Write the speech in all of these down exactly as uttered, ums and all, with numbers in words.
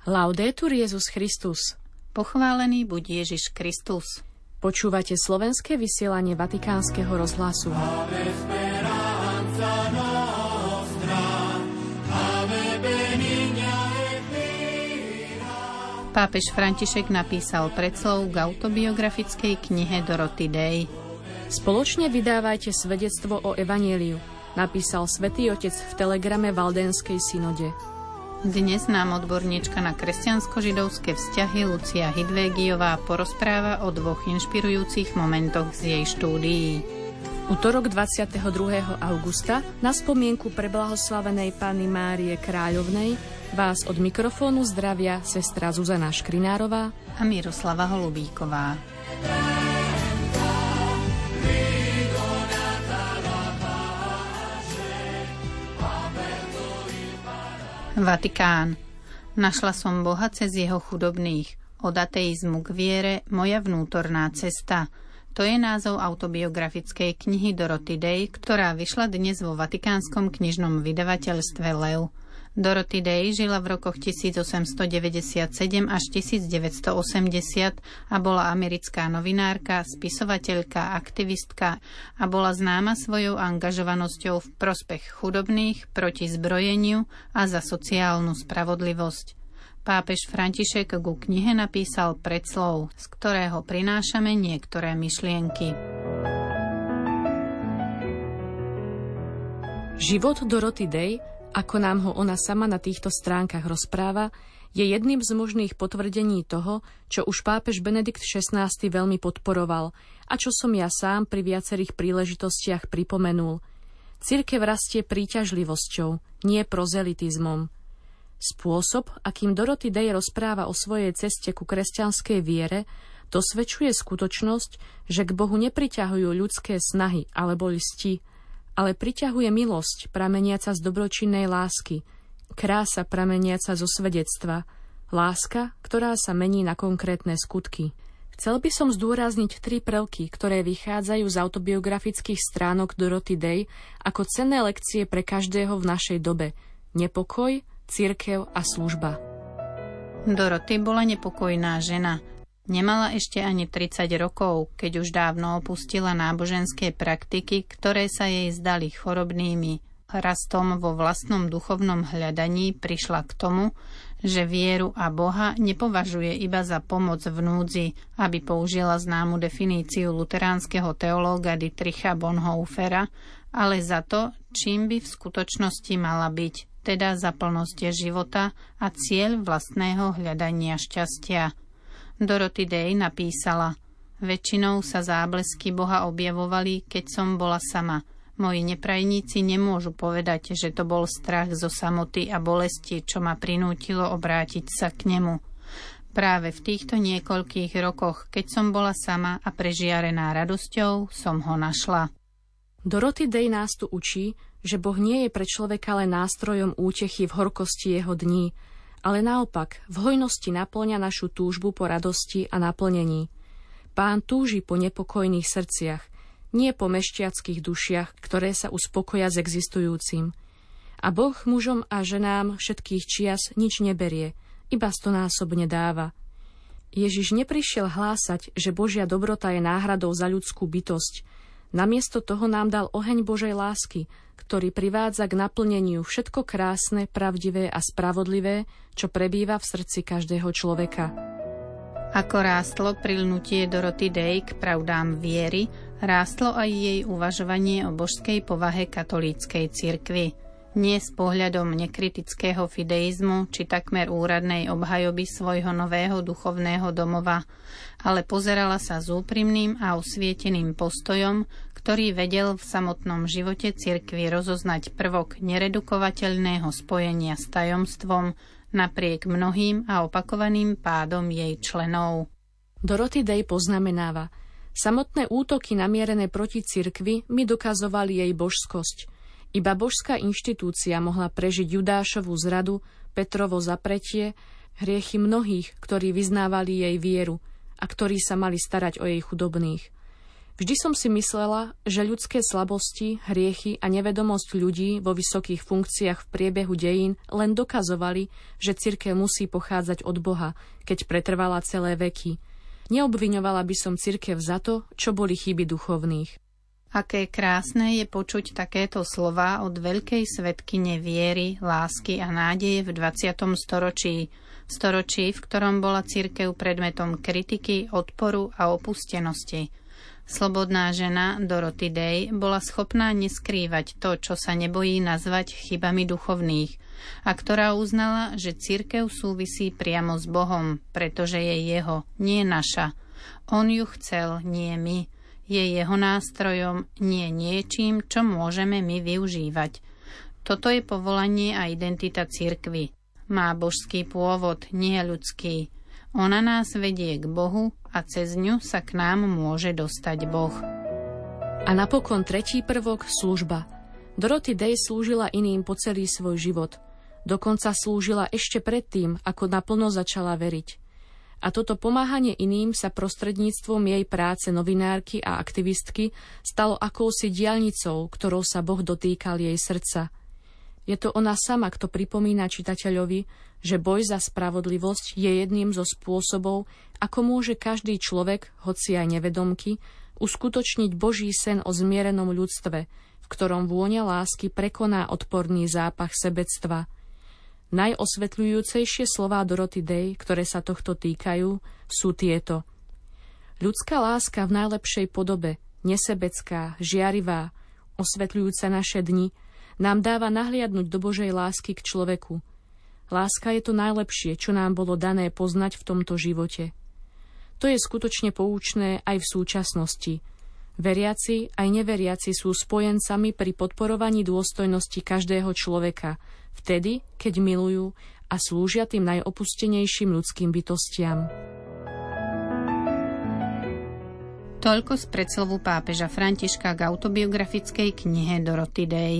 Laudetur Jesus Christus. Pochválený buď Ježiš Kristus. Počúvate slovenské vysielanie Vatikánskeho rozhlasu. Pápež František napísal predslov k autobiografickej knihe Dorothy Day. Spoločne vydávajte svedectvo o evanjeliu, napísal Svätý Otec v telegrame Valdenskej synode. Dnes nám odborníčka na kresťansko-židovské vzťahy Lucia Hidvégiová porozpráva o dvoch inšpirujúcich momentoch z jej štúdií. Utorok dvadsiateho druhého augusta na spomienku preblahoslavenej Panny Márie Kráľovnej vás od mikrofónu zdravia sestra Zuzana Škrinárová a Miroslava Holubíková. Vatikán. Našla som Boha cez jeho chudobných. Od ateizmu k viere, moja vnútorná cesta. To je názov autobiografickej knihy Dorothy Day, ktorá vyšla dnes vo vatikánskom knižnom vydavateľstve Lev. Dorothy Day žila v rokoch tisícosemstodeväťdesiatsedem až tisícdeväťstoosemdesiat a bola americká novinárka, spisovateľka, aktivistka a bola známa svojou angažovanosťou v prospech chudobných, proti zbrojeniu a za sociálnu spravodlivosť. Pápež František ku knihe napísal predslov, z ktorého prinášame niektoré myšlienky. Život Dorothy Day, ako nám ho ona sama na týchto stránkach rozpráva, je jedným z možných potvrdení toho, čo už pápež Benedikt šestnásty veľmi podporoval a čo som ja sám pri viacerých príležitostiach pripomenul. Cirkev rastie príťažlivosťou, nie prozelitizmom. Spôsob, akým Dorothy Day rozpráva o svojej ceste ku kresťanskej viere, dosvedčuje skutočnosť, že k Bohu nepriťahujú ľudské snahy alebo listi, ale priťahuje milosť prameniaca z dobročinnej lásky, krása prameniaca zo svedectva, láska, ktorá sa mení na konkrétne skutky. Chcel by som zdôrazniť tri prvky, ktoré vychádzajú z autobiografických stránok Dorothy Day ako cenné lekcie pre každého v našej dobe. Nepokoj, cirkev a služba. Dorothy bola nepokojná žena. Nemala ešte ani tridsať rokov, keď už dávno opustila náboženské praktiky, ktoré sa jej zdali chorobnými. Rastom vo vlastnom duchovnom hľadaní prišla k tomu, že vieru a Boha nepovažuje iba za pomoc v núdzi, aby použila známu definíciu luteránskeho teológa Dietricha Bonhoeffera, ale za to, čím by v skutočnosti mala byť, teda za plnosť života a cieľ vlastného hľadania šťastia. Dorothy Day napísala: Väčšinou sa záblesky Boha objavovali, keď som bola sama. Moji neprajníci nemôžu povedať, že to bol strach zo samoty a bolesti, čo ma prinútilo obrátiť sa k nemu. Práve v týchto niekoľkých rokoch, keď som bola sama a prežiarená radosťou, som ho našla. Dorothy Day nás tu učí, že Boh nie je pre človeka len nástrojom útechy v horkosti jeho dní, ale naopak v hojnosti napĺňa našu túžbu po radosti a naplnení. Pán túži po nepokojných srdciach, nie po mešťackých dušiach, ktoré sa uspokoja s existujúcim. A Boh mužom a ženám všetkých čias nič neberie, iba stonásobne dáva. Ježiš neprišiel hlásať, že Božia dobrota je náhradou za ľudskú bytosť. Namiesto toho nám dal oheň Božej lásky, ktorý privádza k naplneniu všetko krásne, pravdivé a spravodlivé, čo prebýva v srdci každého človeka. Ako rástlo prilnutie Dorothy Day k pravdám viery, rástlo aj jej uvažovanie o božskej povahe katolíckej cirkvi. Nie s pohľadom nekritického fideizmu či takmer úradnej obhajoby svojho nového duchovného domova, ale pozerala sa s úprimným a osvieteným postojom, ktorý vedel v samotnom živote cirkvi rozoznať prvok neredukovateľného spojenia s tajomstvom napriek mnohým a opakovaným pádom jej členov. Dorothy Day poznamenáva: samotné útoky namierené proti cirkvi mi dokazovali jej božskosť. Iba božská inštitúcia mohla prežiť Judášovu zradu, Petrovo zapretie, hriechy mnohých, ktorí vyznávali jej vieru a ktorí sa mali starať o jej chudobných. Vždy som si myslela, že ľudské slabosti, hriechy a nevedomosť ľudí vo vysokých funkciách v priebehu dejín len dokazovali, že cirkev musí pochádzať od Boha, keď pretrvala celé veky. Neobviňovala by som cirkev za to, čo boli chyby duchovných. Aké krásne je počuť takéto slová od veľkej svedkyne viery, lásky a nádeje v dvadsiatom storočí. V storočí, v ktorom bola cirkev predmetom kritiky, odporu a opustenosti. Slobodná žena Dorothy Day bola schopná neskrývať to, čo sa nebojí nazvať chybami duchovných, a ktorá uznala, že cirkev súvisí priamo s Bohom, pretože je jeho, nie naša. On ju chcel, nie my. Je jeho nástrojom, nie niečím, čo môžeme my využívať. Toto je povolanie a identita cirkvi. Má božský pôvod, nie ľudský. Ona nás vedie k Bohu a cez ňu sa k nám môže dostať Boh. A napokon tretí prvok, služba. Dorothy Day slúžila iným po celý svoj život. Dokonca slúžila ešte predtým, ako naplno začala veriť. A toto pomáhanie iným sa prostredníctvom jej práce novinárky a aktivistky stalo akousi diaľnicou, ktorou sa Boh dotýkal jej srdca. Je to ona sama, kto pripomína čitateľovi, že boj za spravodlivosť je jedným zo spôsobov, ako môže každý človek, hoci aj nevedomky, uskutočniť Boží sen o zmierenom ľudstve, v ktorom vôňa lásky prekoná odporný zápach sebectva. Najosvetľujúcejšie slová Dorothy Day, ktoré sa tohto týkajú, sú tieto. Ľudská láska v najlepšej podobe, nesebecká, žiarivá, osvetľujúca naše dni, nám dáva nahliadnúť do Božej lásky k človeku. Láska je to najlepšie, čo nám bolo dané poznať v tomto živote. To je skutočne poučné aj v súčasnosti. Veriaci aj neveriaci sú spojencami pri podporovaní dôstojnosti každého človeka, vtedy, keď milujú a slúžia tým najopustenejším ľudským bytostiam. Toľko z predslovu pápeža Františka k autobiografickej knihe Dorothy Day.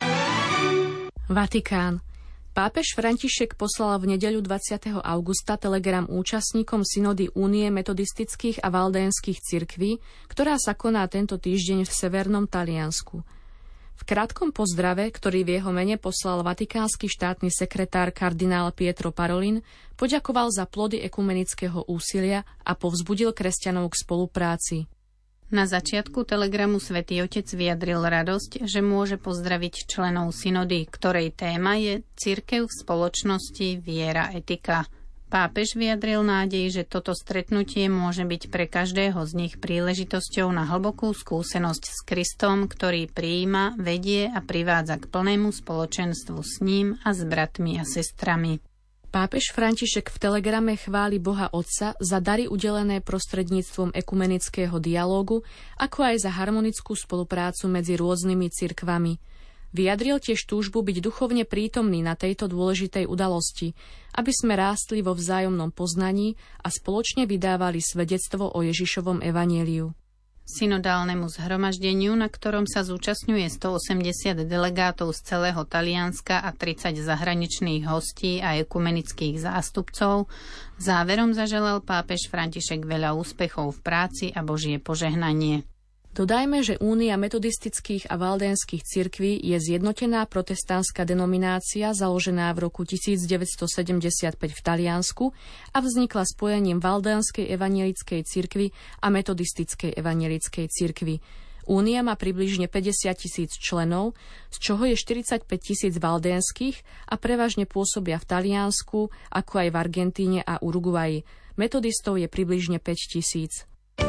Vatikán. Pápež František poslal v nedeľu dvadsiateho augusta telegram účastníkom synody Únie metodistických a valdénskych cirkví, ktorá sa koná tento týždeň v severnom Taliansku. V krátkom pozdrave, ktorý v jeho mene poslal vatikánsky štátny sekretár kardinál Pietro Parolin, poďakoval za plody ekumenického úsilia a povzbudil kresťanov k spolupráci. Na začiatku telegramu Svätý Otec vyjadril radosť, že môže pozdraviť členov synody, ktorej téma je Cirkev v spoločnosti, viera, etika. Pápež vyjadril nádej, že toto stretnutie môže byť pre každého z nich príležitosťou na hlbokú skúsenosť s Kristom, ktorý prijíma, vedie a privádza k plnému spoločenstvu s ním a s bratmi a sestrami. Pápež František v telegrame chváli Boha Otca za dary udelené prostredníctvom ekumenického dialógu, ako aj za harmonickú spoluprácu medzi rôznymi cirkvami. Vyjadril tiež túžbu byť duchovne prítomný na tejto dôležitej udalosti, aby sme rástli vo vzájomnom poznaní a spoločne vydávali svedectvo o Ježišovom evanjeliu. Synodálnemu zhromaždeniu, na ktorom sa zúčastňuje stoosemdesiat delegátov z celého Talianska a tridsať zahraničných hostí a ekumenických zástupcov, záverom zaželal pápež František veľa úspechov v práci a Božie požehnanie. Dodajme, že Únia metodistických a valdénskych cirkví je zjednotená protestantská denominácia založená v roku devätnásťsedemdesiatpäť v Taliansku a vznikla spojením valdénskej evanjelickej cirkvi a metodistickej evanjelickej cirkvi. Únia má približne päťdesiat tisíc členov, z čoho je štyridsaťpäť tisíc valdénskych a prevažne pôsobia v Taliansku, ako aj v Argentíne a Uruguaji. Metodistov je približne päť tisíc.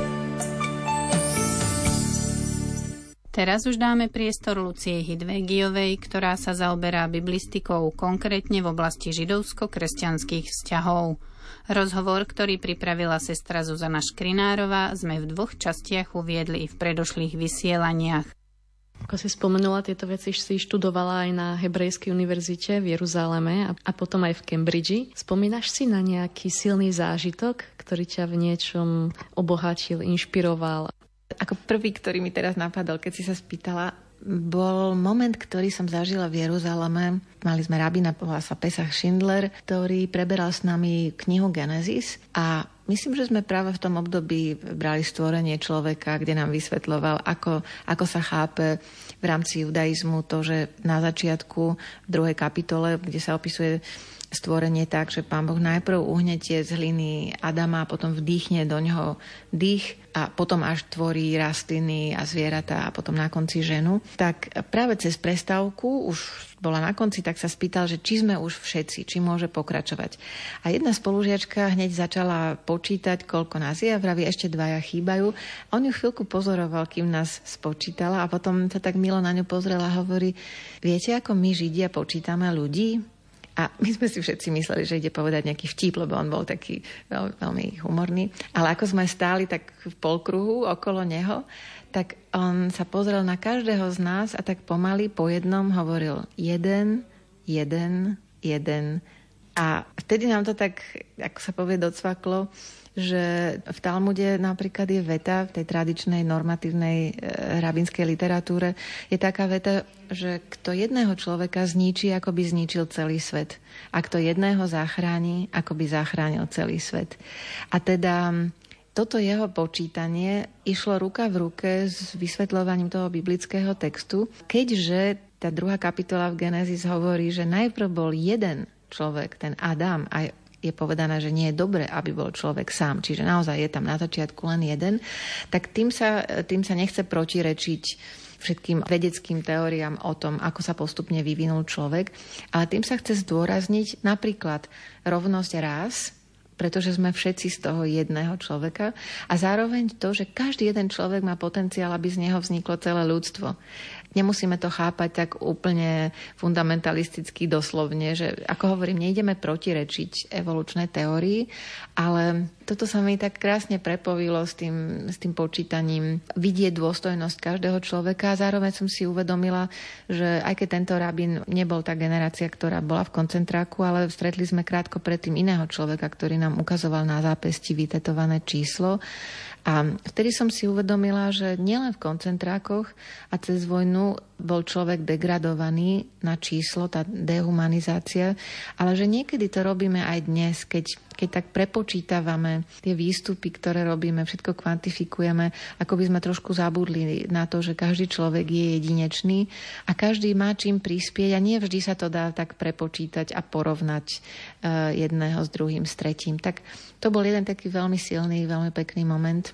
Teraz už dáme priestor Lucie Hidvégiovej, ktorá sa zaoberá biblistikou, konkrétne v oblasti židovsko-kresťanských vzťahov. Rozhovor, ktorý pripravila sestra Zuzana Škrinárová, sme v dvoch častiach uviedli i v predošlých vysielaniach. Ako si spomenula, tieto veci si študovala aj na Hebrejskej univerzite v Jeruzaleme a potom aj v Cambridge. Spomínaš si na nejaký silný zážitok, ktorý ťa v niečom obohatil, inšpiroval? Ako prvý, ktorý mi teraz napadol, keď si sa spýtala, bol moment, ktorý som zažila v Jeruzaleme. Mali sme rabína, volá sa Pesach Schindler, ktorý preberal s nami knihu Genesis a myslím, že sme práve v tom období brali stvorenie človeka, kde nám vysvetľoval, ako, ako sa chápe v rámci judaizmu to, že na začiatku v druhej kapitole, kde sa opisuje stvorenie tak, že Pán Boh najprv uhnetie z hliny Adama a potom vdýchne do ňoho dých a potom až tvorí rastliny a zvieratá a potom na konci ženu. Tak práve cez prestávku, už bola na konci, tak sa spýtal, že či sme už všetci, či môže pokračovať. A jedna spolužiačka hneď začala počítať, koľko nás je a vraví, ešte dvaja chýbajú. On ju chvíľku pozoroval, kým nás spočítala a potom sa tak milo na ňu pozrela a hovorí, viete, ako my Židia počítame ľudí? A my sme si všetci mysleli, že ide povedať nejaký vtip, lebo on bol taký veľ, veľmi humorný. Ale ako sme stáli tak v polkruhu okolo neho, tak on sa pozrel na každého z nás a tak pomaly po jednom hovoril jeden, jeden, jeden. A vtedy nám to tak, ako sa povie, docvaklo, že v Talmude napríklad je veta, v tej tradičnej normatívnej e, rabínskej literatúre, je taká veta, že kto jedného človeka zničí, ako by zničil celý svet. A kto jedného zachráni, ako by zachránil celý svet. A teda toto jeho počítanie išlo ruka v ruke s vysvetľovaním toho biblického textu, keďže tá druhá kapitola v Genesis hovorí, že najprv bol jeden človek, ten Adam, a je povedané, že nie je dobre, aby bol človek sám, čiže naozaj je tam na začiatku len jeden, tak tým sa, tým sa nechce protirečiť všetkým vedeckým teóriám o tom, ako sa postupne vyvinul človek, ale tým sa chce zdôrazniť napríklad rovnosť rás, pretože sme všetci z toho jedného človeka a zároveň to, že každý jeden človek má potenciál, aby z neho vzniklo celé ľudstvo. Nemusíme to chápať tak úplne fundamentalisticky doslovne, že ako hovorím, nejdeme protirečiť evolučnej teórii, ale toto sa mi tak krásne prepovilo s tým, s tým počítaním vidieť dôstojnosť každého človeka a zároveň som si uvedomila, že aj keď tento rabín nebol tá generácia, ktorá bola v koncentráku, ale stretli sme krátko predtým iného človeka, ktorý nám ukazoval na zápesti vytetované číslo. A vtedy som si uvedomila, že nielen v koncentrákoch a cez vojnu bol človek degradovaný na číslo, tá dehumanizácia, ale že niekedy to robíme aj dnes, keď, keď tak prepočítavame tie výstupy, ktoré robíme, všetko kvantifikujeme, ako by sme trošku zabudli na to, že každý človek je jedinečný a každý má čím prispieť a nie vždy sa to dá tak prepočítať a porovnať uh, jedného s druhým, s tretím. Tak to bol jeden taký veľmi silný, veľmi pekný moment.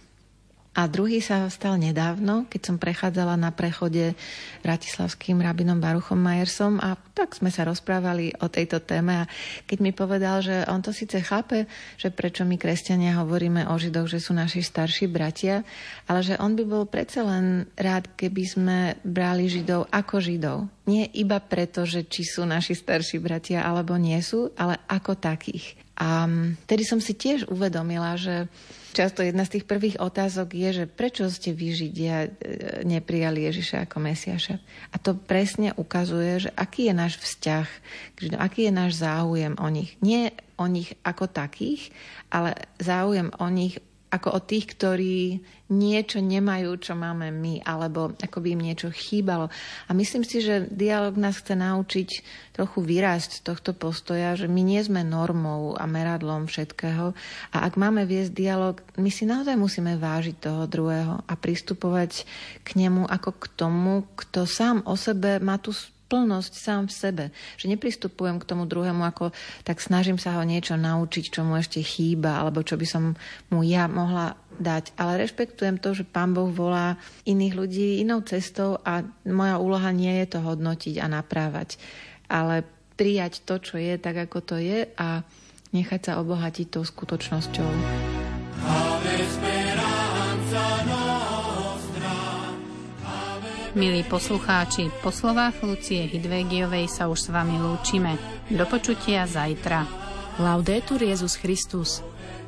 A druhý sa stal nedávno, keď som prechádzala na prechode bratislavským rabinom Baruchom Majersom a tak sme sa rozprávali o tejto téme a keď mi povedal, že on to síce chápe, že prečo my kresťania hovoríme o Židoch, že sú naši starší bratia, ale že on by bol predsa len rád, keby sme brali Židov ako Židov. Nie iba preto, že či sú naši starší bratia alebo nie sú, ale ako takých. A tedy som si tiež uvedomila, že často jedna z tých prvých otázok je, že prečo ste vy Židia neprijali Ježiša ako Mesiaša. A to presne ukazuje, že aký je náš vzťah, aký je náš záujem o nich. Nie o nich ako takých, ale záujem o nich ako o tých, ktorí niečo nemajú, čo máme my, alebo ako by im niečo chýbalo. A myslím si, že dialóg nás chce naučiť trochu vyrásť z tohto postoja, že my nie sme normou a meradlom všetkého. A ak máme viesť dialóg, my si naozaj musíme vážiť toho druhého a pristupovať k nemu ako k tomu, kto sám o sebe má tú plnosť sám v sebe. Že nepristupujem k tomu druhému ako tak snažím sa ho niečo naučiť, čo mu ešte chýba, alebo čo by som mu ja mohla dať. Ale rešpektujem to, že Pán Boh volá iných ľudí inou cestou a moja úloha nie je to hodnotiť a naprávať. Ale prijať to, čo je, tak ako to je a nechať sa obohatiť tou skutočnosťou. Milí poslucháči, po slovách Lucie Hidvégiovej sa už s vami lúčime. Do počutia zajtra. Laudetur Jesus Christus.